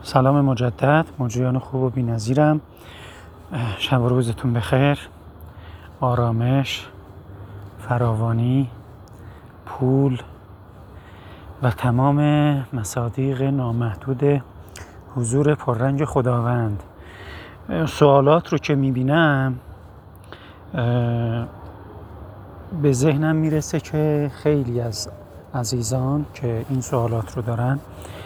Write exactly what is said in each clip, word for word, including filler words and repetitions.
سلام مجدد، مجریان خوب و بی‌نظیرم. شب و روزتون بخیر. آرامش، فراوانی، پول و تمام مصادیق نامحدود حضور پررنگ خداوند. سوالات رو که میبینم به ذهنم میرسه که خیلی از عزیزان که این سوالات رو دارن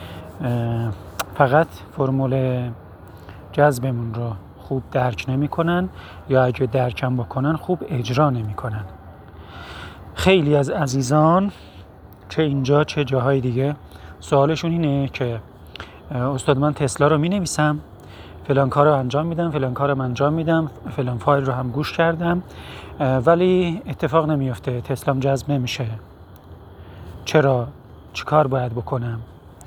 فقط فرمول جذبمون رو خوب درک نمی کنن یا اگه درکم بکنن خوب اجرا نمی کنن. خیلی از عزیزان چه اینجا چه جاهای دیگه سوالشون اینه که استاد من تسلا رو می نویسم، فلان کار رو انجام میدم، فلان کار رو انجام میدم، فلان فایل رو هم گوش کردم ولی اتفاق نمیفته، تسلام جذب نمیشه. چرا؟ چی کار باید بکنم؟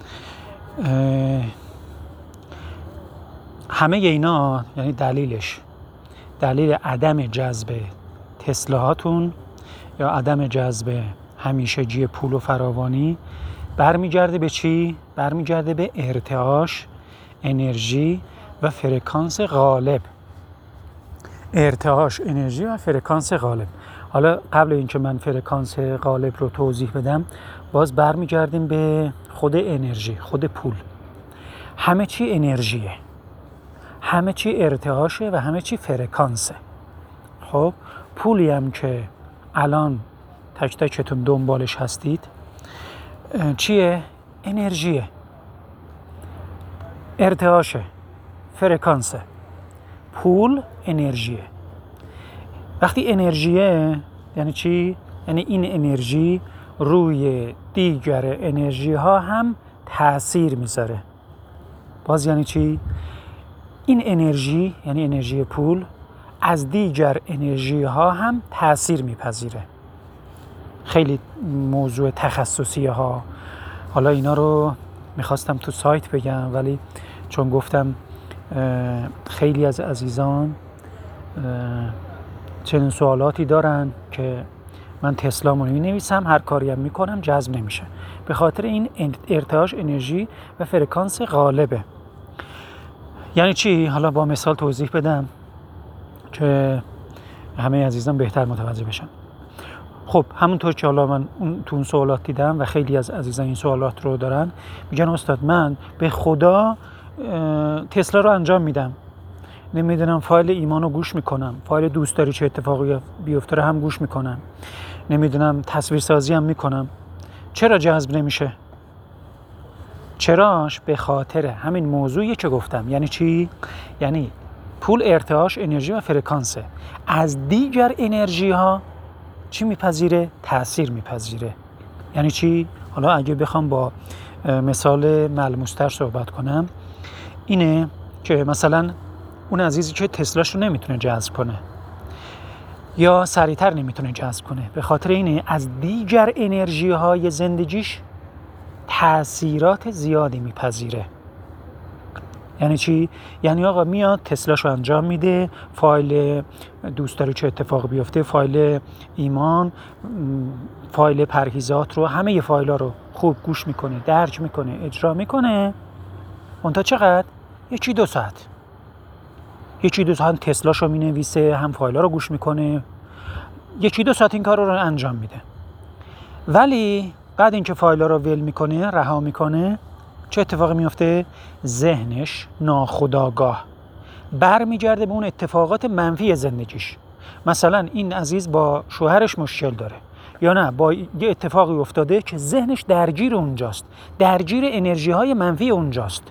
همه اینا یعنی دلیلش دلیل عدم جذب تسلاهاتون یا عدم جذب همیشگی پول و فراوانی برمیگرده به چی؟ برمیگرده به ارتعاش انرژی و فرکانس غالب. ارتعاش انرژی و فرکانس غالب. حالا قبل اینکه من فرکانس غالب رو توضیح بدم باز برمیگردیم به خود انرژی، خود پول. همه چی انرژیه، همه چی ارتعاشه و همه چی فرکانسه. خب پولی هم که الان تک تکتون دنبالش هستید چیه؟ انرژیه، ارتعاشه، فرکانسه. پول انرژیه. وقتی انرژیه یعنی چی؟ یعنی این انرژی روی دیگر انرژی ها هم تأثیر میذاره. باز یعنی چی؟ این انرژی یعنی انرژی پول از دیگر انرژی ها هم تأثیر میپذیره. خیلی موضوع تخصصیه ها. حالا اینا رو میخواستم تو سایت بگم ولی چون گفتم خیلی از عزیزان چنین سوالاتی دارن که من تسلامو می‌نویسم، هر کاری هم میکنم جذب نمیشه، به خاطر این ارتعاش انرژی و فرکانس غالبه. یعنی چی؟ حالا با مثال توضیح بدم که همه عزیزان بهتر متوجه بشن. خب همونطور که حالا من تو اون سوالات دیدم و خیلی از عزیزان این سوالات رو دارن، میگن استاد من به خدا تسلا رو انجام میدم، نمیدونم فایل ایمان رو گوش میکنم، فایل دوست داری چه اتفاقی بیفته رو هم گوش میکنم، نمیدونم تصویرسازی هم میکنم، چرا جذب نمیشه؟ چراش؟ به خاطر همین موضوعی که گفتم. یعنی چی؟ یعنی پول ارتعاش انرژی و فرکانسه، از دیگر انرژی ها چی میپذیره؟ تأثیر میپذیره. یعنی چی؟ حالا اگه بخوام با مثال ملموستر صحبت کنم اینه که مثلا اون عزیزی که تسلاش رو نمیتونه جذب کنه یا سریعتر نمیتونه جذب کنه، به خاطر اینه از دیگر انرژی های زندگیش تأثیرات زیادی میپذیره. یعنی چی؟ یعنی آقا میاد تسلاش رو انجام میده، فایل دوست داری چه اتفاق بیفته، فایل ایمان، فایل پرهیزات رو، همه ی فایل ها رو خوب گوش میکنه، درک میکنه، اجرا میکنه. اون تا چقدر؟ یکی دو ساعت یکی دو ساعت تسلاش رو مینویسه، هم فایل ها رو گوش میکنه، یکی دو ساعت این کار رو انجام میده. ولی بعد اینکه فایل ها رو ول میکنه، رها میکنه، چه اتفاقی میفته؟ ذهنش ناخودآگاه برمیگرده به اون اتفاقات منفی زندگیش. مثلا این عزیز با شوهرش مشکل داره یا نه با یه اتفاقی افتاده که ذهنش درگیر اونجاست، درگیر انرژی های منفی اونجاست.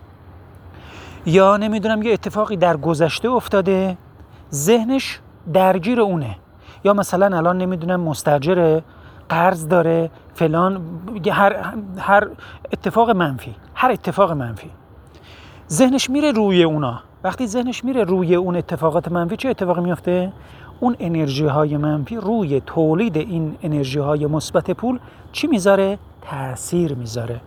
یا نمیدونم یه اتفاقی در گذشته افتاده ذهنش درگیر اونه. یا مثلا الان نمیدونم مستاجره، قرض داره، فلان، هر هر اتفاق منفی، هر اتفاق منفی ذهنش میره روی اونا. وقتی ذهنش میره روی اون اتفاقات منفی چه اتفاقی میفته؟ اون انرژی های منفی روی تولید این انرژی های مثبت پول چی میذاره؟ تأثیر میذاره.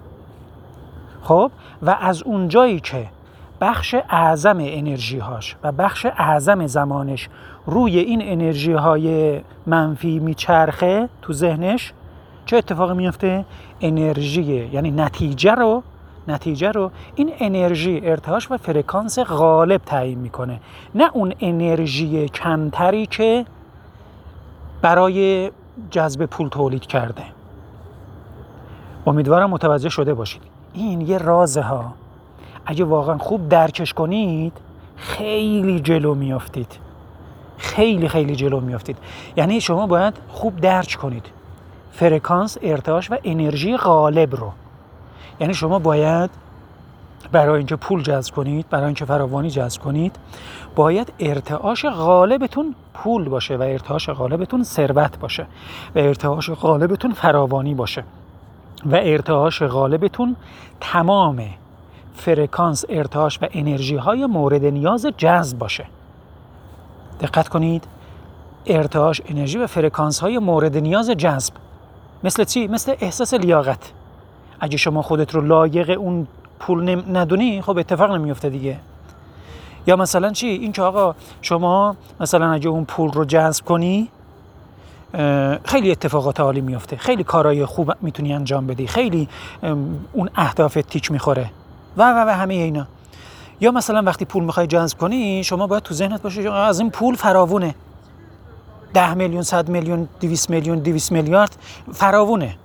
خب و از اون جایی که بخش اعظم انرژی هاش و بخش اعظم زمانش روی این انرژی های منفی میچرخه تو ذهنش، چه اتفاقی میفته؟ انرژی یعنی نتیجه رو نتیجه رو این انرژی، ارتعاش و فرکانس غالب تعیین میکنه، نه اون انرژی کمتری که برای جذب پول تولید کرده. امیدوارم متوجه شده باشید. این یه رازه ها. اگه واقعا خوب درکش کنید خیلی جلو میافتید. خیلی خیلی جلو میافتید. یعنی شما باید خوب درک کنید فرکانس، ارتعاش و انرژی غالب رو. یعنی شما باید برای اینکه پول جذب کنید، برای اینکه فراوانی جذب کنید، باید ارتعاش غالبتون پول باشه و ارتعاش غالبتون ثروت باشه و ارتعاش غالبتون فراوانی باشه و ارتعاش غالبتون تمام فرکانس، ارتعاش و انرژی های مورد نیاز جذب باشه. دقت کنید، ارتعاش، انرژی و فرکانس های مورد نیاز جذب. مثل چی؟ مثل احساس لیاقت. اگه شما خودت رو لایق اون پول ندونی، خب اتفاق نمیفته دیگه. یا مثلا چی؟ این که آقا شما مثلا اگه اون پول رو جذب کنی خیلی اتفاقات عالی میفته، خیلی کارهای خوب میتونی انجام بدی، خیلی اون اهدافت تیک میخوره و و و همه اینا. یا مثلا وقتی پول میخوای جذب کنی، شما باید تو ذهنت باشه از این پول فراوونه، ده میلیون، صد میلیون، دویست میلیون، دویست میلیارد فراوونه.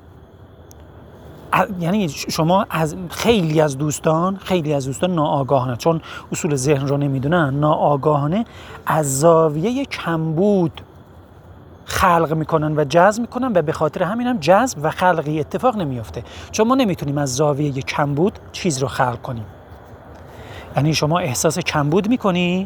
یعنی شما از خیلی از دوستان خیلی از دوستان ناآگاهانه، چون اصول ذهن رو نمیدونن، ناآگاهانه از زاویه کمبود خلق میکنن و جذب میکنن و به خاطر همین هم جذب و خلقی اتفاق نمیفته، چون ما نمیتونیم از زاویه کمبود چیز رو خلق کنیم. یعنی شما احساس کمبود میکنی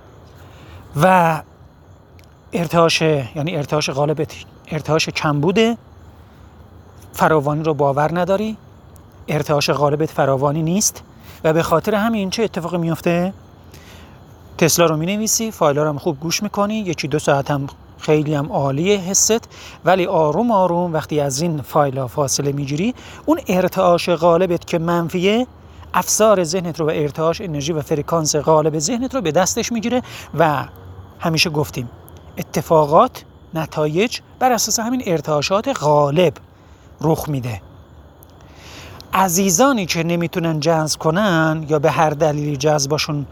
و ارتعاش، یعنی ارتعاش غالب، ارتعاش کمبوده، فراوانی رو باور نداری، ارتعاش غالبت فراوانی نیست و به خاطر همین چه اتفاقی میفته؟ تسلا رو مینویسی، فایل رو هم خوب گوش میکنی، یکی دو ساعت هم خیلی هم عالیه حست، ولی آروم آروم وقتی از این فایل ها فاصله میگیری، اون ارتعاش غالبت که منفیه افسار ذهنت رو و ارتعاش، انرژی و فرکانس غالب ذهنت رو به دستش میگیره و همیشه گفتیم اتفاقات، نتایج بر اساس همین ارتعاشات غالب رخ میده. عزیزانی که نمیتونن جذب کنن یا به هر دلیلی جذبشون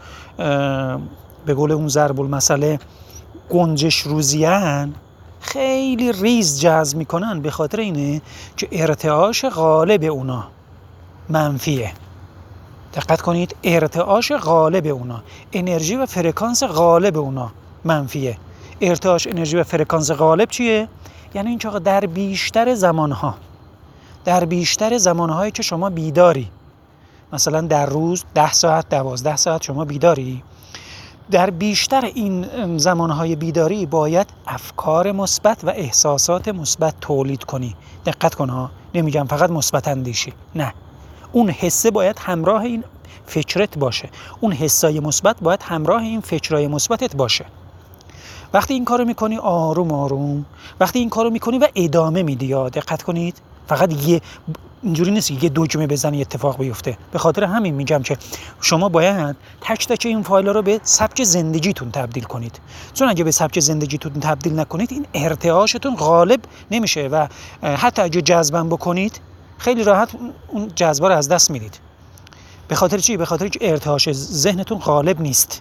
به قول اون ضرب المثل گنجش روزیان، خیلی ریز جذب میکنن به خاطر اینه که ارتعاش غالب اونا منفیه. دقت کنید، ارتعاش غالب اونا، انرژی و فرکانس غالب اونا منفیه. ارتعاش، انرژی و فرکانس غالب چیه؟ یعنی این که در بیشتر زمانها در بیشتر زمانهایی که شما بیداری، مثلا در روز ده ساعت، دوازده ساعت شما بیداری، در بیشتر این زمانهای بیداری باید افکار مثبت و احساسات مثبت تولید کنی. دقت کن ها، نمیگم فقط مثبت اندیشی، نه، اون حسه باید همراه این فکرت باشه، اون حسای مثبت باید همراه این فکرای مثبتت باشه. وقتی این کارو میکنی آروم آروم، وقتی این کارو میکنی و ادامه میدی، دقت کنید، فقط یه اینجوری نیست یه دکمه بزنی اتفاق بیفته. به خاطر همین میگم که شما باید تک تک این فایل رو به سبک زندگیتون تبدیل کنید، چون اگه به سبک زندگیتون تبدیل نکنید این ارتعاشتون غالب نمیشه و حتی اگه جذبم بکنید خیلی راحت اون جذبه رو از دست میدید. به خاطر چی؟ به خاطر که ارتعاش ذهنتون غالب نیست.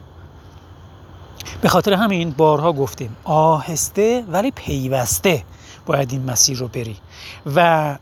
به خاطر همین بارها گفتیم آهسته ولی پیوسته باید این مسیر رو بری و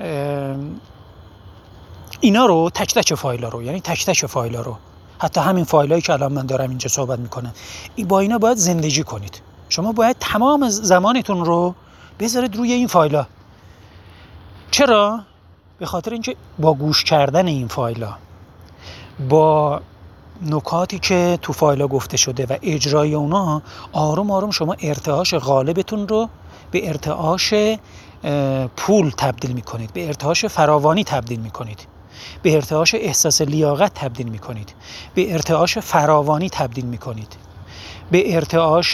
اینا رو تک تک فایلا رو، یعنی تک تک فایلا رو، حتی همین فایلایی که الان من دارم اینجا صحبت میکنم، با اینا باید زندگی کنید. شما باید تمام زمانتون رو بذارید روی این فایلا. چرا؟ به خاطر اینکه با گوش کردن این فایلا، با نکاتی که تو فایلا گفته شده و اجرای اونا، آروم آروم شما ارتعاش غالبتون رو به ارتعاش پول تبدیل میکنید، به ارتعاش فراوانی تبدیل میکنید، به ارتعاش احساس لیاقت تبدیل میکنید، به ارتعاش فراوانی تبدیل میکنید، به ارتعاش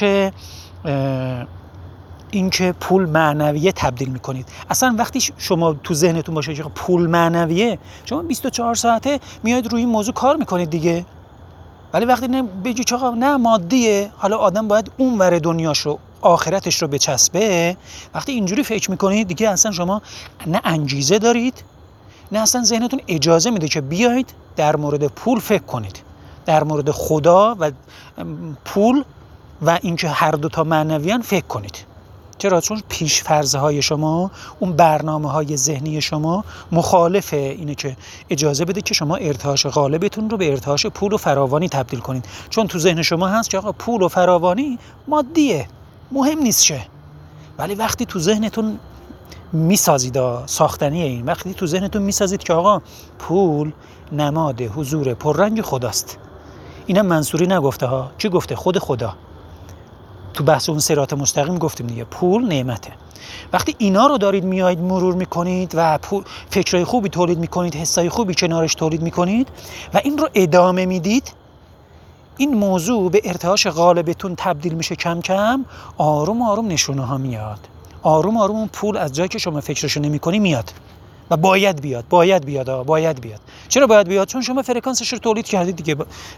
اینکه پول معنویه تبدیل میکنید. اصلا وقتی شما تو ذهنتون باشه که پول معنویه، شما بیست و چهار ساعته میاید روی این موضوع کار میکنید دیگه. ولی وقتی نه بگی که نه مادیه، حالا آدم باید اون ور دنیاش رو، آخرتش رو بچسبه، وقتی اینجوری فکر میکنید دیگه اصلا شما نه انگیزه دارید، نه اصلا ذهنتون اجازه میده که بیاید در مورد پول فکر کنید، در مورد خدا و پول و اینکه هر دو تا معنویان فکر کنید. چرا؟ چون پیش فرض‌های شما، اون برنامه‌های ذهنی شما مخالف اینه که اجازه بده که شما ارتعاش غالبتون رو به ارتعاش پول و فراوانی تبدیل کنید. چون تو ذهن شما هست که آقا پول و فراوانی مادیه، مهم نیست شه. ولی وقتی تو ذهنتون میسازید، ساختنیه این، وقتی تو ذهنتون میسازید که آقا پول نماد حضور پررنگ خداست. اینم منصوری نگفته ها، چی گفته؟ خود خدا. تو بحث اون صراط مستقیم گفتیم دیگه، پول نعمته. وقتی اینا رو دارید میایید مرور میکنید و فکرای خوبی تولید میکنید، حسای خوبی کنارش تولید میکنید و این رو ادامه میدید، این موضوع به ارتعاش غالبتون تبدیل میشه. کم کم آروم آروم نشونه ها میاد، آروم آروم اون پول از جایی که شما فکرشو نمیکنی میاد و باید بیاد، باید بیاد آه. باید بیاد. چرا باید بیاد؟ چون شما فرکانسش رو تولید کردید دیگه.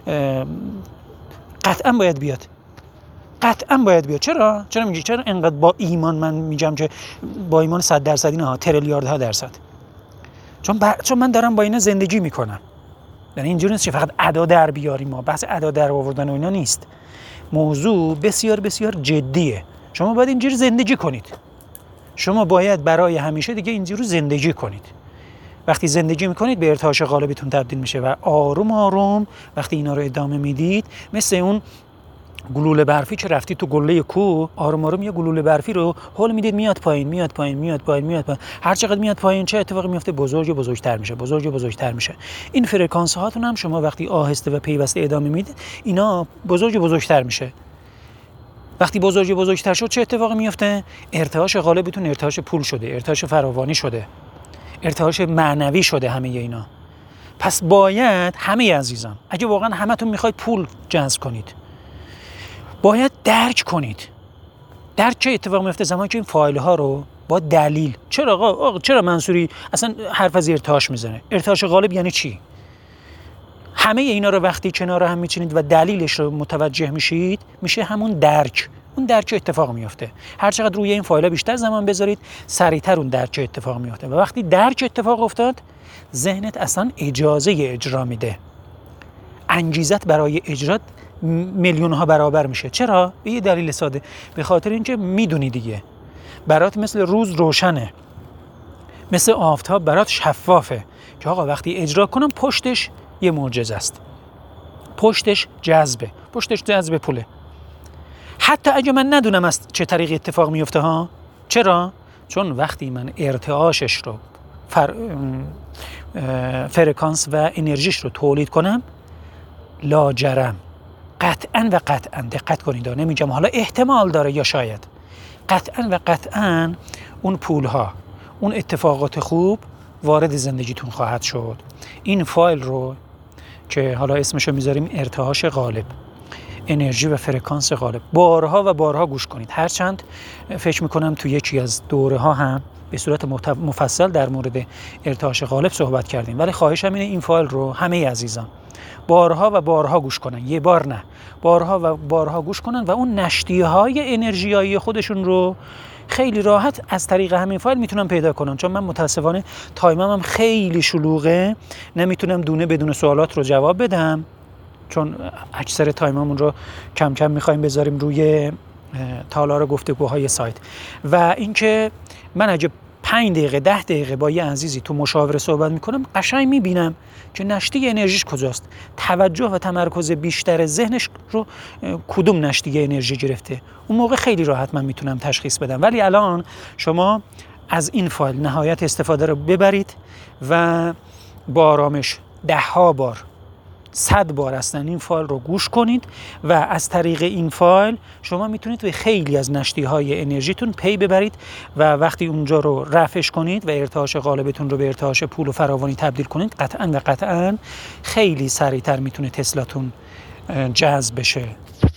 قطعا باید بیاد، قطعا باید بیاد. چرا؟ چرا میگی چرا انقدر با ایمان من میگم که با ایمان صد درصدی نه، تریلیاردها درصد؟ چون بر... چون من دارم با اینا زندگی میکنم. یعنی اینجوری نیست که فقط ادا در بیاریم، ما بحث ادا در آوردن و اینا نیست. موضوع بسیار بسیار جدیه. شما باید اینجوری زندگی کنید. شما باید برای همیشه دیگه اینجوری زندگی کنید. وقتی زندگی میکنید به ارتعاش غالبتون تبدیل میشه و آروم آروم وقتی اینا رو ادامه میدید، مثل اون گلوله برفی که رفتی تو گله کوه، آروم آروم یه گلوله برفی رو هول میدید میاد پایین، میاد پایین، میاد پایین، میاد پایین. هر چقدر میاد پایین چه اتفاقی میفته؟ بزرگ و بزرگتر میشه، بزرگ و بزرگتر میشه. این فرکانس هاتون هم شما وقتی آهسته و پیوسته ادامه میدید، اینا بزرگ و بزرگتر میشه. وقتی بزرگ و بزرگتر شد چه اتفاقی میفته؟ ارتعاش غالبتون ارتعاش پول شده، ارتعاش فراوانی شده، ارتعاش معنوی شده، همه اینا. پس باید همه عزیزان، اگه واقعا همتون میخواید پول جذب کنید، باید درک کنید. درک چه اتفاق میفته؟ زمانی که این فایل ها رو با دلیل، چرا آقا, آقا چرا منصوری اصلا حرف از ارتعاش میزنه؟ ارتعاش غالب یعنی چی؟ همه اینا رو وقتی کنار هم میچینید و دلیلش رو متوجه میشید، میشه همون درک. اون درک اتفاق میفته. هر چقدر روی این فایل ها بیشتر زمان بذارید، سریعتر اون درک اتفاق میفته. و وقتی درک اتفاق افتاد، ذهنت اصلا اجازه اجرا میده. انگیزت برای اجرا میلیون ها برابر میشه. چرا؟ به یه دلیل ساده، به خاطر اینکه میدونی دیگه برات مثل روز روشنه، مثل آفتاب برات شفافه که آقا وقتی اجرا کنم پشتش یه معجزه است، پشتش جذبه، پشتش جذب پوله. حتی اگه من ندونم از چه طریقی اتفاق میفته ها. چرا؟ چون وقتی من ارتعاشش رو فر... فرکانس و انرژیش رو تولید کنم، لاجرم قطعاً و قطعاً، دقت کنید، نمیگم حالا احتمال داره یا شاید، قطعاً و قطعاً اون پولها، اون اتفاقات خوب وارد زندگیتون خواهد شد. این فایل رو که حالا اسمشو میذاریم ارتعاش غالب، انرژی و فرکانس غالب، بارها و بارها گوش کنید. هرچند فکر میکنم تو یکی از دوره ها هم به صورت مفصل در مورد ارتعاش غالب صحبت کردیم، ولی خواهشم اینه این فایل رو همه عزیزان بارها و بارها گوش کنن، یه بار نه، بارها و بارها گوش کنن و اون نشتیهای انرژیایی خودشون رو خیلی راحت از طریق همین فایل میتونم پیدا کنم. چون من متاسفانه تایمم هم خیلی شلوغه، نمیتونم دونه بدون سوالات رو جواب بدم، چون اکثر تایممون رو کم کم میخوایم بذاریم روی تالار گفتگوهای سایت. و اینکه من اگه پنج دقیقه ده دقیقه با یه عزیزی تو مشاوره صحبت میکنم، قشنگ میبینم که نشتی انرژیش کجاست، توجه و تمرکز بیشتر ذهنش رو کدوم نشتی انرژی گرفته. اون موقع خیلی راحت من میتونم تشخیص بدم. ولی الان شما از این فایل نهایت استفاده رو ببرید و با آرامش ده ها بار، صد بار اصلا این فایل رو گوش کنید و از طریق این فایل شما میتونید به خیلی از نشتی های انرژیتون پی ببرید و وقتی اونجا رو رفعش کنید و ارتعاش غالبتون رو به ارتعاش پول و فراوانی تبدیل کنید، قطعا و قطعا خیلی سریعتر میتونه تسلاتون جذب بشه.